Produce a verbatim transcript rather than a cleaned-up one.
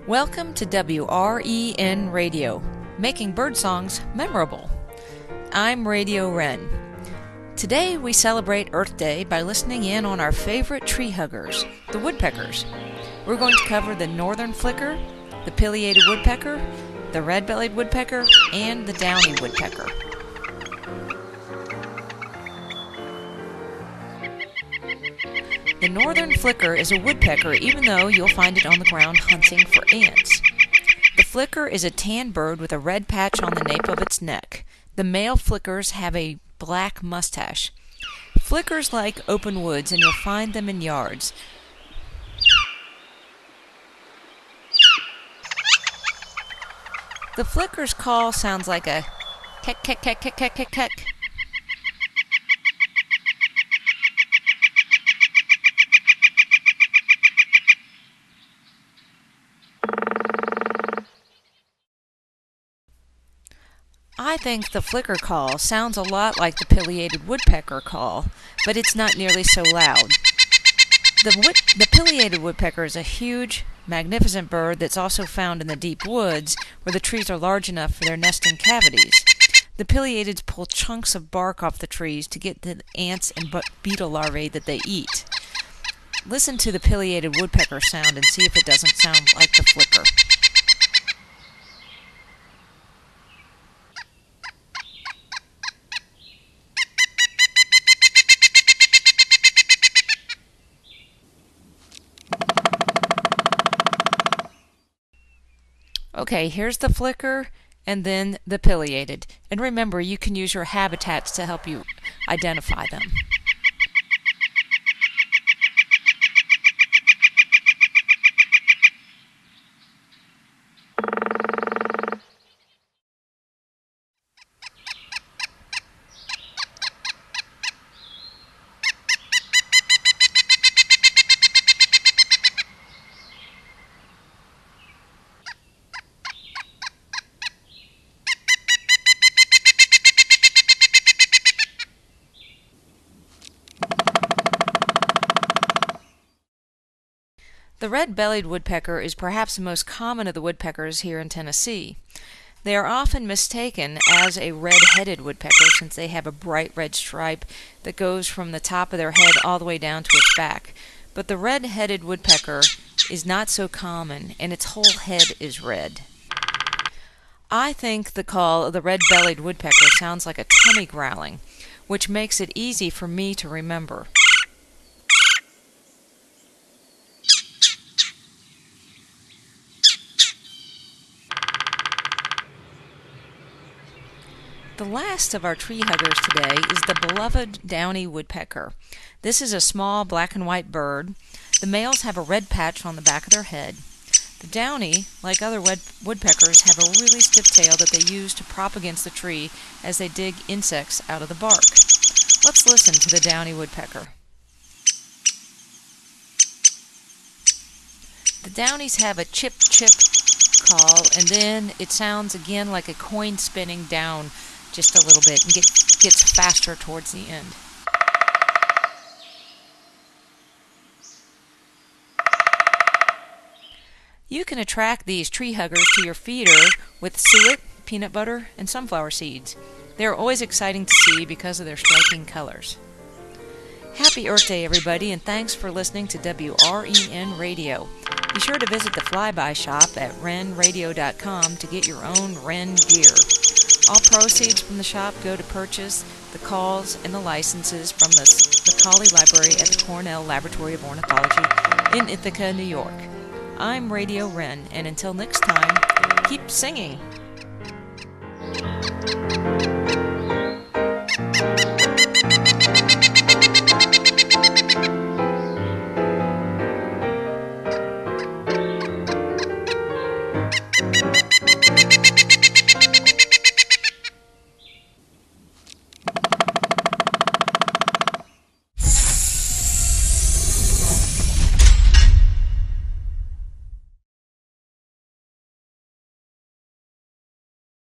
Welcome to W R E N Radio, making birdsongs memorable. I'm Radio Wren. Today we celebrate Earth Day by listening in on our favorite tree huggers, the woodpeckers. We're going to cover the northern flicker, the pileated woodpecker, the red-bellied woodpecker, and the downy woodpecker. The northern flicker is a woodpecker even though you'll find it on the ground hunting for ants. The flicker is a tan bird with a red patch on the nape of its neck. The male flickers have a black mustache. Flickers like open woods and you'll find them in yards. The flicker's call sounds like a keck keck keck keck keck keck keck. I think the flicker call sounds a lot like the pileated woodpecker call, but it's not nearly so loud. The, wood, the pileated woodpecker is a huge, magnificent bird that's also found in the deep woods where the trees are large enough for their nesting cavities. The pileateds pull chunks of bark off the trees to get the ants and beetle larvae that they eat. Listen to the pileated woodpecker sound and see if it doesn't sound like the flicker. Okay, here's the flicker and then the pileated. And remember, you can use your habitats to help you identify them. The red-bellied woodpecker is perhaps the most common of the woodpeckers here in Tennessee. They are often mistaken as a red-headed woodpecker since they have a bright red stripe that goes from the top of their head all the way down to its back. But the red-headed woodpecker is not so common, and its whole head is red. I think the call of the red-bellied woodpecker sounds like a tummy growling, which makes it easy for me to remember. The last of our tree huggers today is the beloved downy woodpecker. This is a small black and white bird. The males have a red patch on the back of their head. The downy, like other woodpeckers, have a really stiff tail that they use to prop against the tree as they dig insects out of the bark. Let's listen to the downy woodpecker. The downies have a chip-chip call, and then it sounds again like a coin spinning down just a little bit and get, gets faster towards the end. You can attract these tree huggers to your feeder with suet, peanut butter, and sunflower seeds. They are always exciting to see because of their striking colors. Happy Earth Day, everybody, and thanks for listening to W R E N Radio. Be sure to visit the Flyby shop at ren radio dot com to get your own Wren gear. All proceeds from the shop go to purchase the calls and the licenses from the Macaulay Library at the Cornell Laboratory of Ornithology in Ithaca, New York. I'm Radio Wren, and until next time, keep singing!